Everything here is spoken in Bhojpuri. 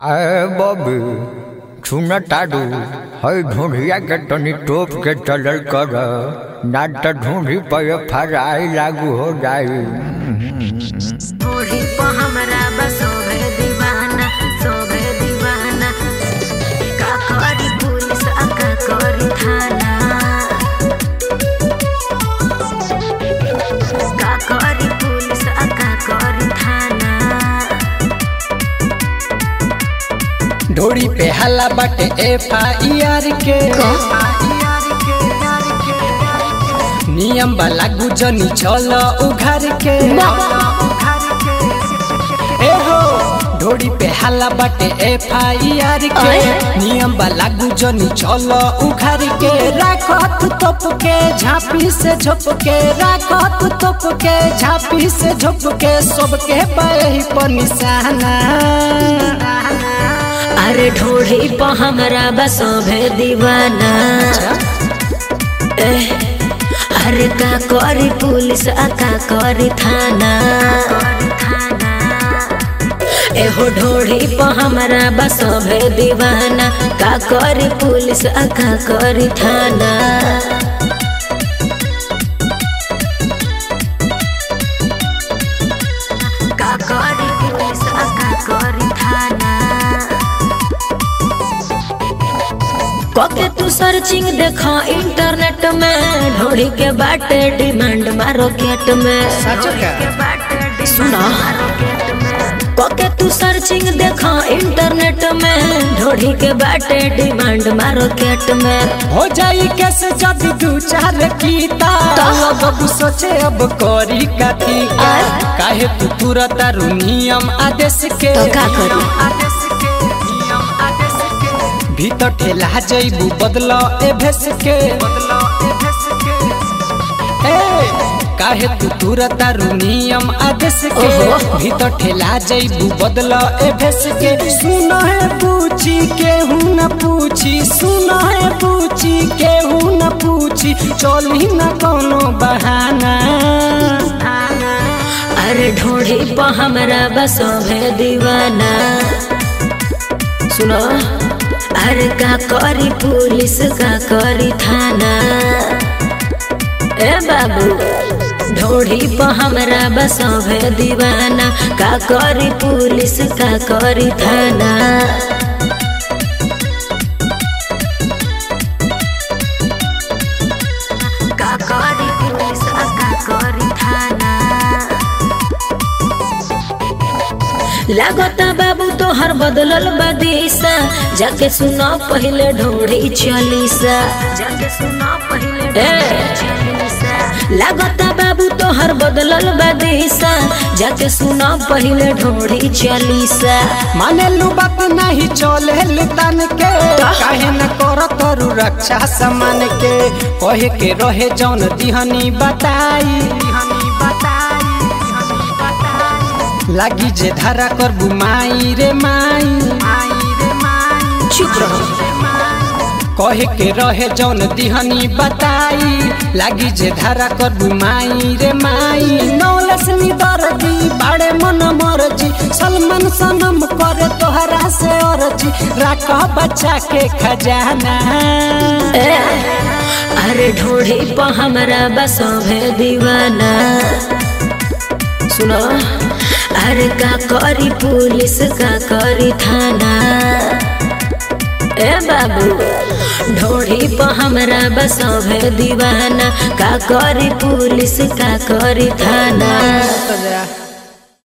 अरे बॉबी सुन तारू हई ढूंढिया के तनी टोप के चलल कर ना त ढूंढी पर फराई लागू हो जाई। ओढ़ी पे हमरा बस सोभे दीवाना का करी पुलिस आ का करी थाना का करी पुलिस आ का करी थाना। ढोड़ी पे हल्ला बाटे FIR के नियम वाला गुजनी चल उघार के हो ढोड़ी पे हल्ला बाटे FIR के नियम वाला गुजनी चल उघार के राखत तोप के झांपी से झोप के राखत तोप के झांपी से झोप के सबके पाए पर निशाना। अरे ढोढ़ी पे हमरा बस सोभे दीवाना अरे का करी पुलिस आ का करी थाना। एहो ढोढ़ी पे हमरा बस सोभे दीवाना का करी पुलिस आ का करी थाना। का करी पुलिस आ का करी थाना। कके तू सर्चिंग देखा इंटरनेट में ढोड़ी के बाटे डिमांड मार्केट में सुना। कके तू सर्चिंग देखा इंटरनेट में ढोड़ी के बाटे डिमांड मार्केट में हो जाई कैसे जब दू चार कीता अब सोचे अब करी काती काहे तू तुरंत नियम आदेश के तो का करी भीतर ठेला जैबू बदला ए भेस के काहे तू तुरंत नियम आदेश के भीतर ठेला जैबू बदला ए भेस के। सुना है पूछी केहू न पूछी सुना है पूछी केहू न पूछी चली न कोनो बहाना। अरे ढोढ़ी पे हमरा बस सोभे दीवाना सुनो। अरे का करी पुलिस का करी थाना। ए बाबू ढोढ़ी पे हमरा बस सोभे दीवाना का करी पुलिस का करी थाना। का करी पुलिस आ का करी थाना। लागता बाबू तोहर बदलल बदीसा जाके सुना पहले ढोढ़ी चालीसा जाके सुना पहले लागता बाबू तोहर बदलल बदीसा जाके सुना पहले ढोढ़ी चालीसा। माने लू बात नहीं चले तन के काहे न कर तरू रक्षा समान के कहे के रहे जौन दिहनी बताई लागी जे धारा कर बुमाई रे माई चुप रहो कहे के रहे जौन दिहनी बताई लागी जे धारा कर बुमाई रे माई। नौलस दर्दी बाड़े मन मरजी सलमान सनम करे तोहरा से अर्जी राख बच्चा के खजाना। अरे ढोढ़ी पे हमरा बस सोभे दीवाना सुनो। अरे का करी पुलिस का करी थाना। ए बाबू ढोढ़ी पे हमरा बस सोभे दीवाना का करी पुलिस का करी थाना।